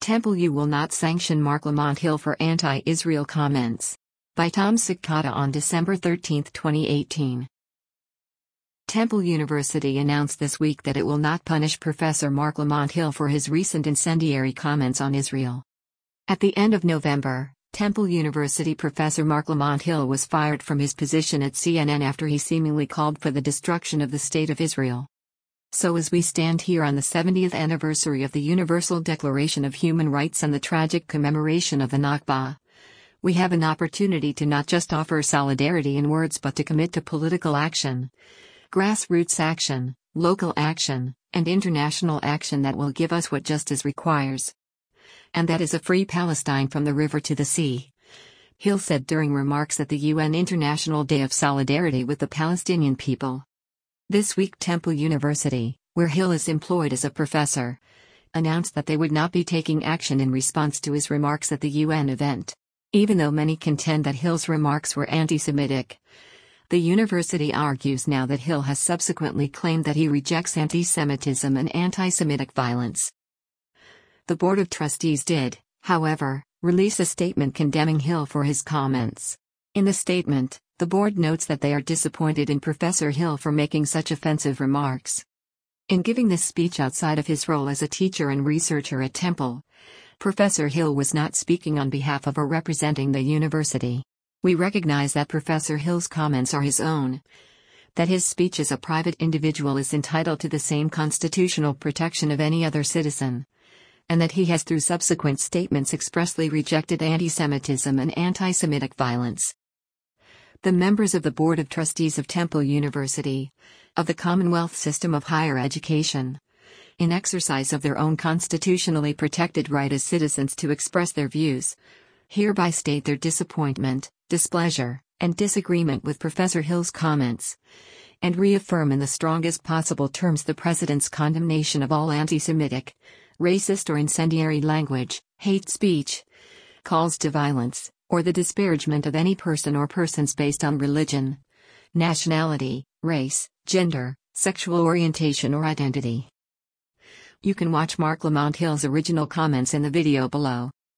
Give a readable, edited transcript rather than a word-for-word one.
Temple U will not sanction Marc Lamont Hill for anti-Israel comments. By Tom Sikata on December 13, 2018. Temple University announced this week that it will not punish Professor Marc Lamont Hill for his recent incendiary comments on Israel. At the end of November, Temple University professor Marc Lamont Hill was fired from his position at CNN after he seemingly called for the destruction of the State of Israel. So as we stand here on the 70th anniversary of the Universal Declaration of Human Rights and the tragic commemoration of the Nakba, we have an opportunity to not just offer solidarity in words but to commit to political action, grassroots action, local action, and international action that will give us what justice requires. And that is a free Palestine from the river to the sea. Hill said during remarks at the UN International Day of Solidarity with the Palestinian people. This week Temple University, where Hill is employed as a professor, announced that they would not be taking action in response to his remarks at the UN event. Even though many contend that Hill's remarks were anti-Semitic, the university argues now that Hill has subsequently claimed that he rejects anti-Semitism and anti-Semitic violence. The Board of Trustees did, however, release a statement condemning Hill for his comments. In the statement, the board notes that they are disappointed in Professor Hill for making such offensive remarks. In giving this speech outside of his role as a teacher and researcher at Temple, Professor Hill was not speaking on behalf of or representing the university. We recognize that Professor Hill's comments are his own, that his speech as a private individual is entitled to the same constitutional protection of any other citizen, and that he has through subsequent statements expressly rejected anti-Semitism and anti-Semitic violence. The members of the Board of Trustees of Temple University, of the Commonwealth System of Higher Education, in exercise of their own constitutionally protected right as citizens to express their views, hereby state their disappointment, displeasure, and disagreement with Professor Hill's comments, and reaffirm in the strongest possible terms the President's condemnation of all anti-Semitic, racist or incendiary language, hate speech, calls to violence, or the disparagement of any person or persons based on religion, nationality, race, gender, sexual orientation or identity. You can watch Marc Lamont Hill's original comments in the video below.